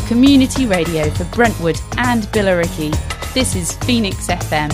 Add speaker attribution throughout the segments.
Speaker 1: community radio for Brentwood and Billericay. This is Phoenix FM.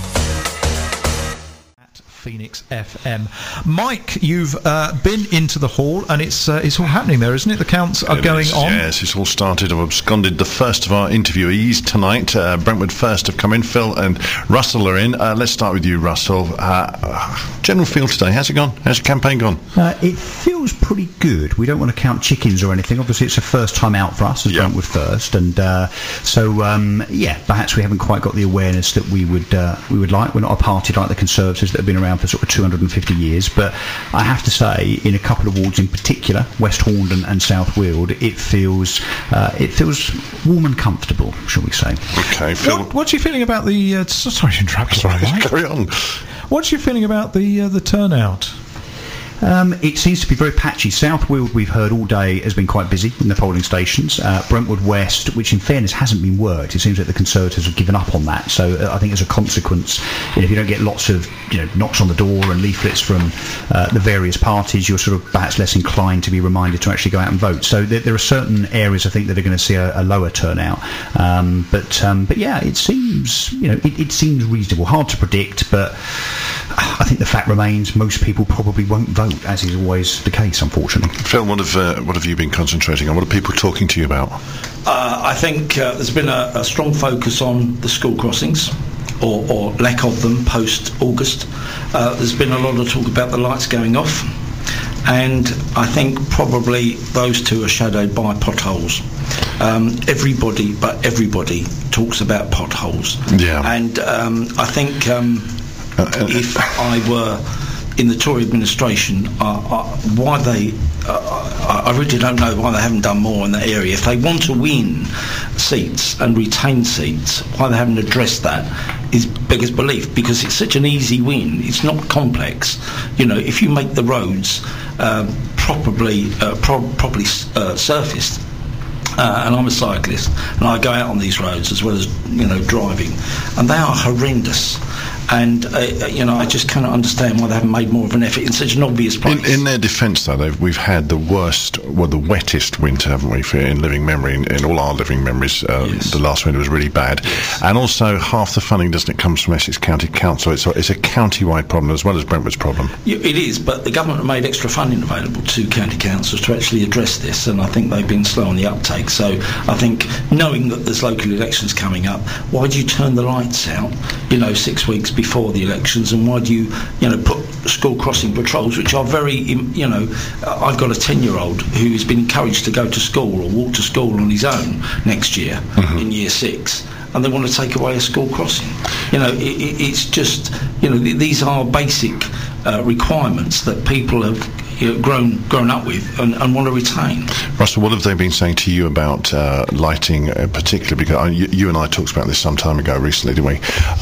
Speaker 2: Phoenix FM. Mike, you've been into the hall, and it's all happening there, isn't it? The counts are going on.
Speaker 3: Yes, it's all started. I've absconded the first of our interviewees tonight. Brentwood First have come in. Phil and Russell are in. Let's start with you, Russell. General feel today, how's it gone? How's your campaign gone?
Speaker 4: It feels pretty good. We don't want to count chickens or anything. Obviously, it's a first time out for us as Brentwood First, and perhaps we haven't quite got the awareness that we would like. We're not a party like the Conservatives that have been around for sort of 250 years, but I have to say, in a couple of wards in particular, West Horndon and South Weald, it feels warm and comfortable, shall we say.
Speaker 3: Okay, Phil.
Speaker 2: What's your feeling about the? Sorry to interrupt.
Speaker 3: Sorry, carry on.
Speaker 2: What's your feeling about the turnout?
Speaker 4: It seems to be very patchy. South Weald, we've heard all day, has been quite busy in the polling stations. Brentwood West, which in fairness hasn't been worked, it seems like the Conservatives have given up on that. So I think as a consequence, if you don't get lots of knocks on the door and leaflets from the various parties, you're sort of perhaps less inclined to be reminded to actually go out and vote. So there are certain areas I think that are going to see a lower turnout. But yeah, it seems it seems reasonable. Hard to predict, but I think the fact remains most people probably won't vote, as is always the case, unfortunately.
Speaker 3: Phil, what have you been concentrating on? What are people talking to you about?
Speaker 5: I think there's been a strong focus on the school crossings, or lack of them post-August. There's been a lot of talk about the lights going off, and I think probably those two are shadowed by potholes. Everybody talks about potholes.
Speaker 3: Yeah.
Speaker 5: And I think if I were in the Tory administration, I really don't know why they haven't done more in that area. If they want to win seats and retain seats, why they haven't addressed that is beggars belief, because it's such an easy win. It's not complex. If you make the roads properly surfaced, and I'm a cyclist, and I go out on these roads as well as driving, and they are horrendous. And I just cannot understand why they haven't made more of an effort in such an obvious place.
Speaker 3: In their defence, though, we've had the wettest winter, haven't we, in living memory, in all our living memories.
Speaker 5: Yes.
Speaker 3: The last winter was really bad.
Speaker 5: Yes.
Speaker 3: And also, half the funding, doesn't it, comes from Essex County Council. It's a county-wide problem as well as Brentwood's problem.
Speaker 5: It is, but the government have made extra funding available to county councils to actually address this, and I think they've been slow on the uptake. So I think, knowing that there's local elections coming up, why do you turn the lights out, 6 weeks before the elections, and why do you put school crossing patrols, which are very I've got a 10-year-old who's been encouraged to go to school or walk to school on his own next year in year 6, and they want to take away a school crossing. It's just these are basic requirements that people have grown up with and want to retain.
Speaker 3: Russell, what have they been saying to you about lighting, particularly? Because you and I talked about this some time ago recently, didn't we?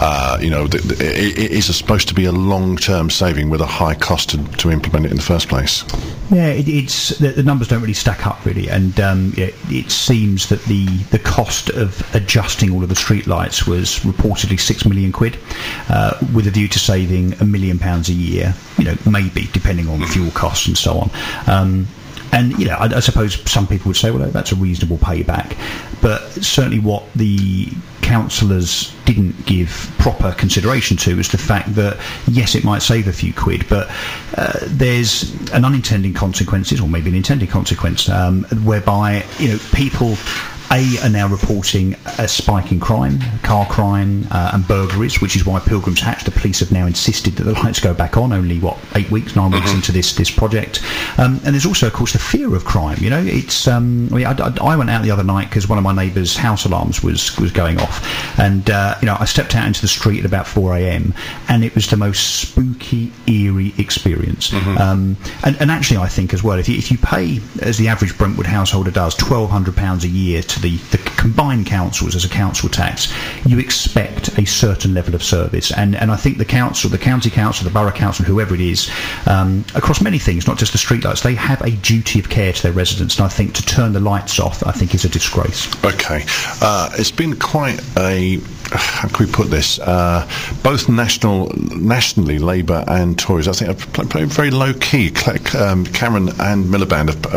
Speaker 3: It is supposed to be a long-term saving with a high cost to implement it in the first place.
Speaker 4: Yeah, it's the numbers don't really stack up, really, and it seems that the cost of adjusting all of the street lights was reportedly £6 million, with a view to saving £1 million a year, maybe, depending on fuel costs and so on. I suppose some people would say, well, that's a reasonable payback, but certainly what the councillors didn't give proper consideration to is the fact that, yes, it might save a few quid, but there's an unintended consequences, or maybe an intended consequence, whereby people are now reporting a spike in crime, car crime, and burglaries, which is why Pilgrim's Hatch, the police have now insisted that the lights go back on, only 9 weeks into this project. And there's also, of course, the fear of crime. It's I went out the other night because one of my neighbours' house alarms was going off, and I stepped out into the street at about 4 a.m. and it was the most spooky, eerie experience. And actually, I think as well, if you pay, as the average Brentwood householder does, £1,200 a year to the combined councils as a council tax, you expect a certain level of service, and I think the council, the county council, the borough council, whoever it is, across many things, not just the streetlights, they have a duty of care to their residents, and I think to turn the lights off, I think, is a disgrace.
Speaker 3: Okay, it's been quite a, how can we put this, both nationally, Labour and Tories, I think, have played very low key. Cameron and Miliband have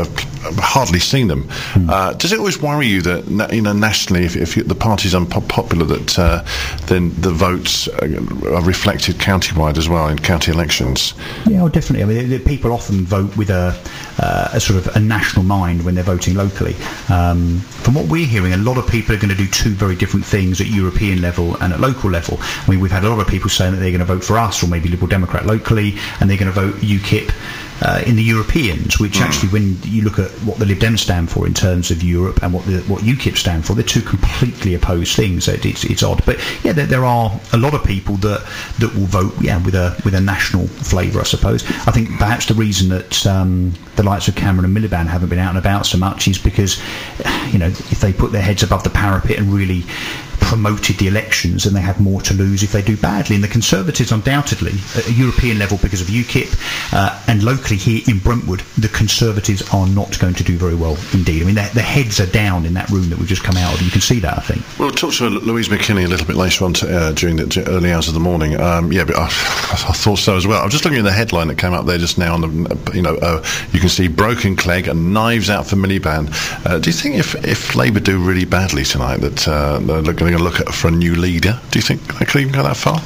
Speaker 3: hardly seen them. Does it always worry you that nationally, if the party's unpopular, that then the votes are reflected county-wide as well in county elections?
Speaker 4: Yeah, definitely. I mean, people often vote with a sort of a national mind when they're voting locally. From what we're hearing, a lot of people are going to do two very different things at European level and at local level. I mean, we've had a lot of people saying that they're going to vote for us or maybe Liberal Democrat locally, and they're going to vote UKIP in the Europeans, which actually, when you look at what the Lib Dems stand for in terms of Europe and what UKIP stand for, they're two completely opposed things. So it's odd, but yeah, there are a lot of people that will vote with a national flavour, I suppose. I think perhaps the reason that the likes of Cameron and Miliband haven't been out and about so much is because if they put their heads above the parapet and really promoted the elections, and they have more to lose if they do badly. And the Conservatives, undoubtedly, at a European level because of UKIP, and locally here in Brentwood, the Conservatives are not going to do very well indeed. I mean, their heads are down in that room that we've just come out of. You can see that, I think.
Speaker 3: We'll talk to Louise McKinney a little bit later on during the early hours of the morning. But I thought so as well. I'm just looking at the headline that came up there just now. You can see broken Clegg and knives out for Miliband. Do you think if Labour do really badly tonight that they're going to look at for a new leader? Do you think they could even go that far?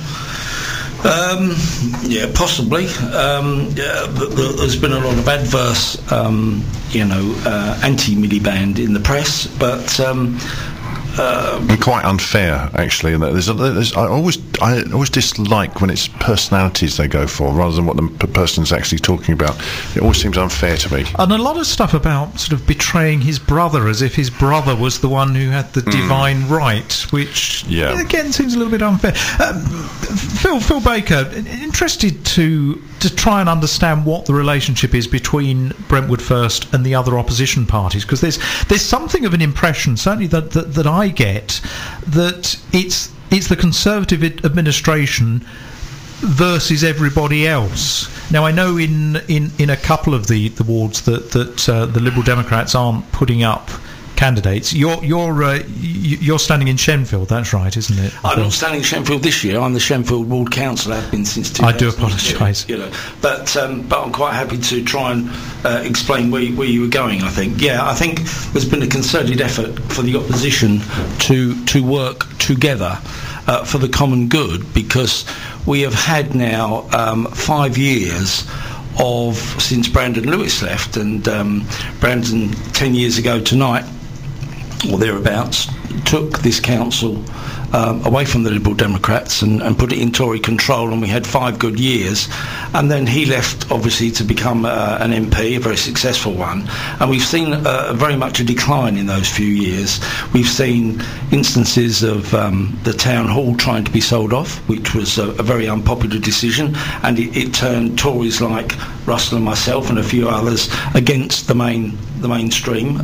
Speaker 5: Yeah, possibly. There's been a lot of adverse, anti-Miliband in the press, but
Speaker 3: and quite unfair, actually. And I always dislike when it's personalities they go for rather than what the person's actually talking about. It always seems unfair to me.
Speaker 2: And a lot of stuff about sort of betraying his brother, as if his brother was the one who had the divine right, which again seems a little bit unfair. Phil Baker, interested to try and understand what the relationship is between Brentwood First and the other opposition parties, because there's something of an impression, certainly that I get, that it's the Conservative administration versus everybody else. Now, I know in a couple of the wards that the Liberal Democrats aren't putting up candidates. You're standing in Shenfield, that's right, isn't it?
Speaker 5: I'm not standing in Shenfield this year. I'm the Shenfield Ward Councillor. I've been since 2000.
Speaker 2: I do apologise.
Speaker 5: But I'm quite happy to try and explain where you were going. I think there's been a concerted effort for the opposition to work together for the common good, because we have had now 5 years since Brandon Lewis left, and Brandon 10 years ago tonight or thereabouts took this council away from the Liberal Democrats and put it in Tory control, and we had 5 good years, and then he left obviously to become an MP, a very successful one, and we've seen very much a decline in those few years. We've seen instances of the town hall trying to be sold off, which was a very unpopular decision, and it turned Tories like Russell and myself and a few others against the mainstream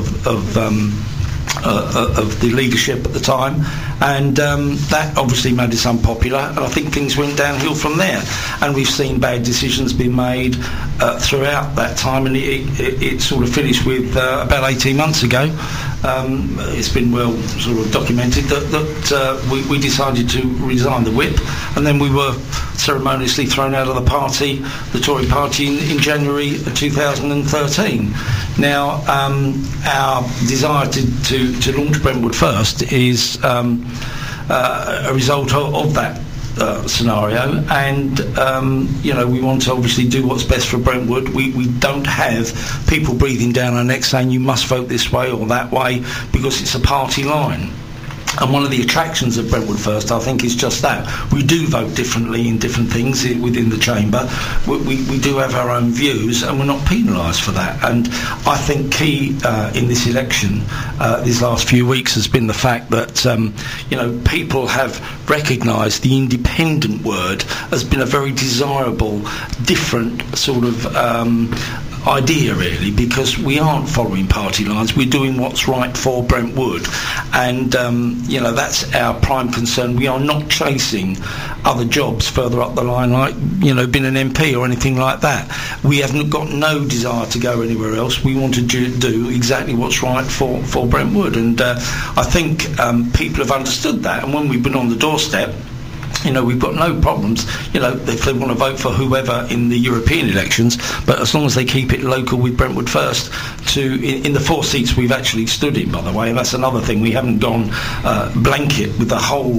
Speaker 5: of the leadership at the time, and that obviously made us unpopular, and I think things went downhill from there, and we've seen bad decisions being made throughout that time, and it sort of finished with about 18 months ago. It's been well sort of documented that we decided to resign the whip, and then we were ceremoniously thrown out of the Tory party in January 2013. Now, our desire to launch Brentwood First is a result of that scenario, and we want to obviously do what's best for Brentwood. We don't have people breathing down our necks saying you must vote this way or that way because it's a party line. And one of the attractions of Brentwood First, I think, is just that. We do vote differently in different things within the chamber. We do have our own views, and we're not penalised for that. And I think key in this election, these last few weeks, has been the fact that people have recognised the independent word as been a very desirable, different sort of idea, really, because we aren't following party lines. We're doing what's right for Brentwood, and that's our prime concern. We are not chasing other jobs further up the line, like being an MP or anything like that. We have got no desire to go anywhere else. We want to do exactly what's right for Brentwood, and I think people have understood that. And when we've been on the doorstep, we've got no problems, if they want to vote for whoever in the European elections, but as long as they keep it local with Brentwood First in the 4 seats we've actually stood in, by the way, and that's another thing. We haven't gone blanket with the whole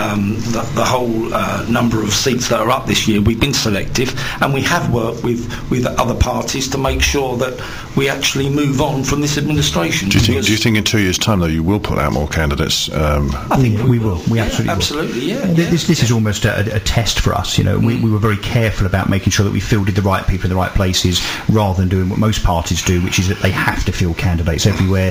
Speaker 5: number of seats that are up this year. We've been selective, and we have worked with other parties to make sure that we actually move on from this administration.
Speaker 3: Do you think in 2 years' time, though, you will put out more candidates?
Speaker 4: I think we will. We
Speaker 5: absolutely will.
Speaker 4: This is almost a test for us. We were very careful about making sure that we fielded the right people in the right places, rather than doing what most parties do, which is that they have to field candidates everywhere,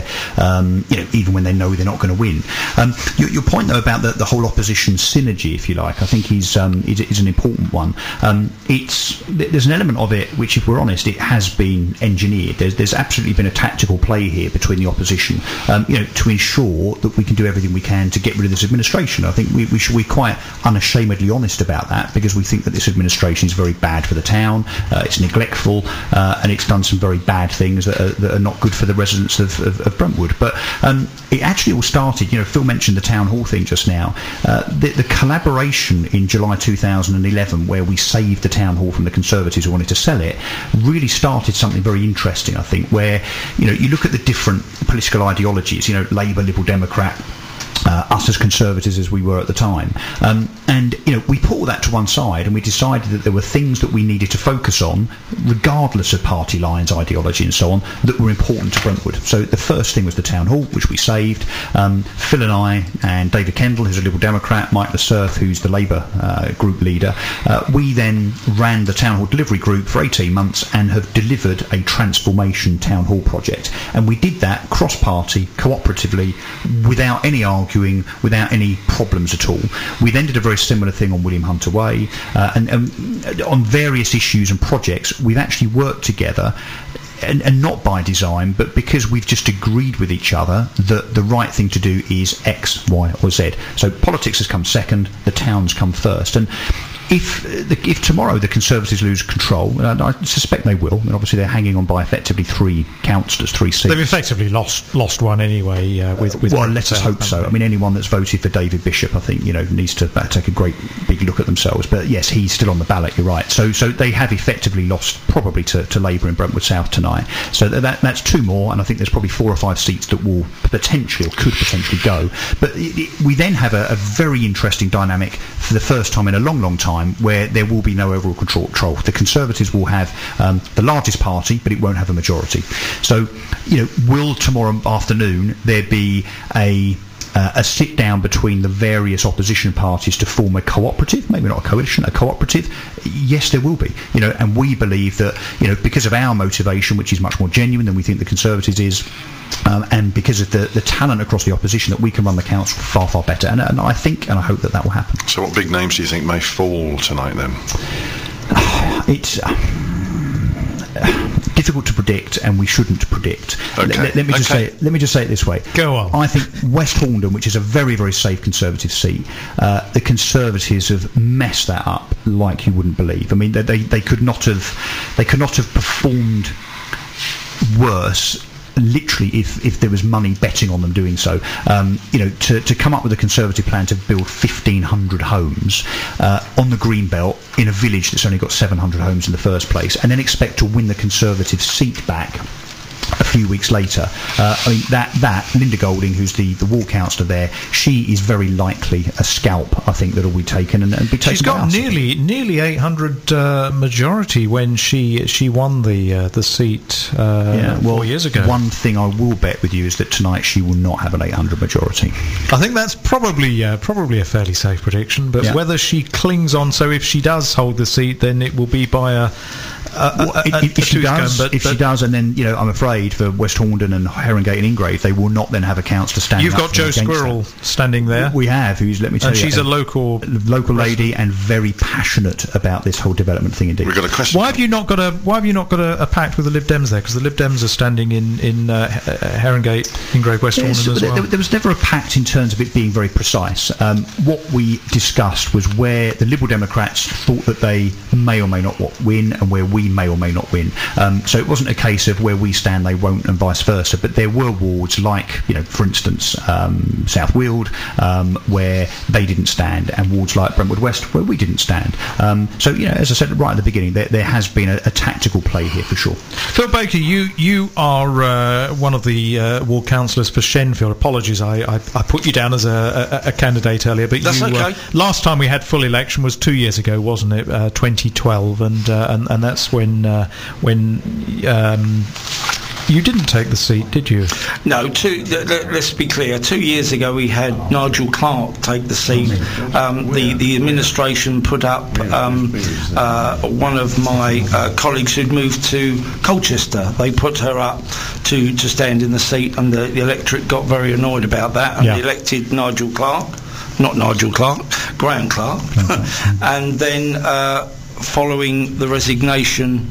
Speaker 4: even when they know they're not going to win. Your point, though, about the whole opposition synergy, if you like, I think is an important one. There's an element of it which, if we're honest, it has been engineered. There's absolutely been a tactical play here between the opposition, to ensure that we can do everything we can to get rid of this administration. I think we should be quite unashamedly honest about that, because we think that this administration is very bad for the town, it's neglectful, and it's done some very bad things that are not good for the residents of Brentwood. But it actually all started, Phil mentioned the town hall thing just now. The collaboration in July 2011, where we saved the town hall from the Conservatives who wanted to sell it, really started something very interesting, I think, where you look at the different political ideologies, Labour, Liberal Democrat, us as Conservatives as we were at the time, and we put all that to one side, and we decided that there were things that we needed to focus on, regardless of party lines, ideology and so on, that were important to Brentwood. So the first thing was the town hall, which we saved. Phil and I and David Kendall, who's a Liberal Democrat, Mike Lasserth, who's the Labour group leader, we then ran the town hall delivery group for 18 months and have delivered a transformation town hall project, and we did that cross-party, cooperatively, without any arguing, without any problems at all. We then did a very similar thing on William Hunter Way, and on various issues and projects. We've actually worked together, and not by design, but because we've just agreed with each other that the right thing to do is X, Y or Z. So politics has come second, the town's come first. And if tomorrow the Conservatives lose control, and I suspect they will, and obviously they're hanging on by effectively 3 councillors, 3 seats.
Speaker 2: They've effectively lost one anyway.
Speaker 4: Well, let us hope so. I mean, anyone that's voted for David Bishop, I think, needs to take a great big look at themselves. But yes, he's still on the ballot. You're right. So they have effectively lost probably to Labour in Brentwood South tonight. So that's 2 more, and I think there's probably 4 or 5 seats that will potentially or could potentially go. But we then have a very interesting dynamic for the first time in a long, long time, where there will be no overall control. The Conservatives will have the largest party, but it won't have a majority. So, will tomorrow afternoon there be a sit down between the various opposition parties to form a cooperative, maybe not a coalition, a cooperative? Yes, there will be. And we believe that, because of our motivation, which is much more genuine than we think the Conservatives is, and because of the talent across the opposition, that we can run the council far, far better. And I think and I hope that will happen.
Speaker 3: So what big names do you think may fall tonight then?
Speaker 4: It's difficult to predict, and we shouldn't predict.
Speaker 3: Okay.
Speaker 4: Let me just say it this way.
Speaker 2: Go on.
Speaker 4: I think West Horndon, which is a very, very safe Conservative seat, the Conservatives have messed that up like you wouldn't believe. I mean, they could not have performed worse, literally, if there was money betting on them doing so. To come up with a Conservative plan to build 1,500 homes on the Greenbelt in a village that's only got 700 homes in the first place, and then expect to win the Conservative seat back a few weeks later. I mean, that Linda Golding, who's the ward councillor there, she is very likely a scalp, I think, that'll be taken and be taken.
Speaker 2: She's got nearly 800 majority when she won the seat 4 years ago.
Speaker 4: One thing I will bet with you is that tonight she will not have an 800 majority.
Speaker 2: I think that's probably a fairly safe prediction, but whether she clings on, so if she does hold the seat, then it will be by
Speaker 4: if she does, and then I'm afraid for West Horndon and Herongate and Ingrave, they will not then have a councillor standing.
Speaker 2: You've got Jo Squirrell standing there.
Speaker 4: We have, who's, let me tell you,
Speaker 2: she's a local
Speaker 4: lady and very passionate about this whole development thing. Indeed.
Speaker 3: We've got a question.
Speaker 2: Why have you not got a pact with the Lib Dems there? Because the Lib Dems are standing in Herongate, Ingrave, West Horndon as well.
Speaker 4: There was never a pact in terms of it being very precise. What we discussed was where the Liberal Democrats thought that they may or may not win, and where we we may or may not win. So it wasn't a case of where we stand they won't and vice versa, but there were wards like, for instance, South Weald, where they didn't stand, and wards like Brentwood West where we didn't stand. So as I said right at the beginning, there has been a tactical play here for sure.
Speaker 2: Phil Baker, you are one of the ward councillors for Shenfield. Apologies, I put you down as a candidate earlier, but
Speaker 5: that's okay.
Speaker 2: Last time we had full election was 2 years ago, wasn't it? 2012, and that's when you didn't take the seat, did you?
Speaker 5: No, let's be clear. 2 years ago we had Nigel Clark take the seat. The administration put up one of my colleagues who'd moved to Colchester. They put her up to stand in the seat, and the electorate got very annoyed about that, and they elected Nigel Clark. Not Nigel Clark, Graham Clark. And then following the resignation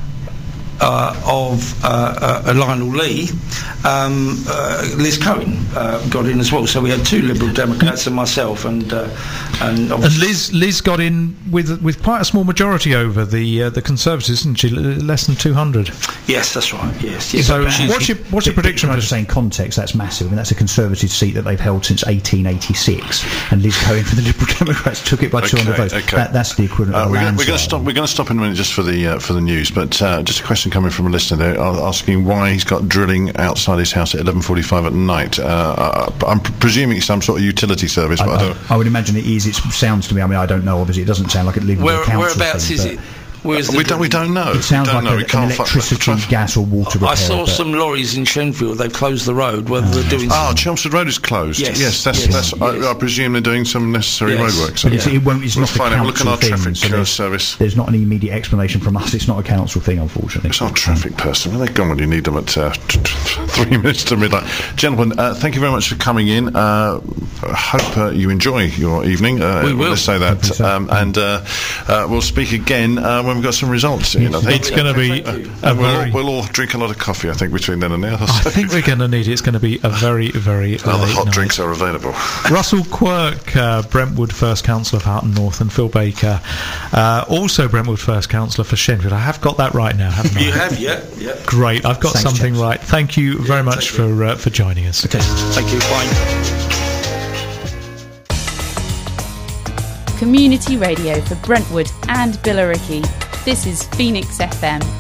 Speaker 5: of Lionel Lee, Liz Cohen got in as well. So we had two Liberal Democrats and myself, and
Speaker 2: Liz got in with quite a small majority over the Conservatives, didn't she? Less than 200.
Speaker 5: Yes, that's right. Yes.
Speaker 2: So what's your prediction?
Speaker 4: I just say in context, that's massive. I mean, that's a Conservative seat that they've held since 1886, and Liz Cohen for the Liberal Democrats took it by 200 votes. Okay. That's the equivalent of a landslide.
Speaker 3: We're going to stop in a minute just for the news, but just a question coming from a listener there asking why he's got drilling outside his house at 11:45 at night. I'm presuming it's some sort of utility service, but
Speaker 4: I would imagine it is. It sounds to me, I mean, I don't know, obviously it doesn't sound like it lives with a council.
Speaker 5: Whereabouts is it?
Speaker 3: We don't know.
Speaker 4: It sounds like an electricity, gas or water repair.
Speaker 5: I saw some lorries in Shenfield. They've closed the road. Whether they're doing
Speaker 3: Chelmsford Road is closed.
Speaker 5: Yes,
Speaker 3: that's I presume they're doing some necessary roadworks.
Speaker 4: But it won't. It's not a council thing.
Speaker 3: Traffic service.
Speaker 4: There's not an immediate explanation from us. It's not a council thing, unfortunately.
Speaker 3: It's not a traffic person. Well, they're gone when you need them at 3 minutes to midnight. Gentlemen, thank you very much for coming in. I hope you enjoy your evening.
Speaker 5: We will.
Speaker 3: Let's say that. And we'll speak again when we've got some results.
Speaker 2: It's going to be
Speaker 3: we'll all drink a lot of coffee, I think, between then and now.
Speaker 2: I think we're going to need it. It's going to be a very, very
Speaker 3: other hot night. Drinks are available.
Speaker 2: Russell Quirk, Brentwood First Councillor for Houghton North, and Phil Baker, also Brentwood First Councillor for Shenfield. I have got that right now, haven't I?
Speaker 5: You have, yeah.
Speaker 2: Great, I've got something right. Thank you very much for joining us.
Speaker 5: Okay. Thank you. Bye.
Speaker 1: Community radio for Brentwood and Billericay. This is Phoenix FM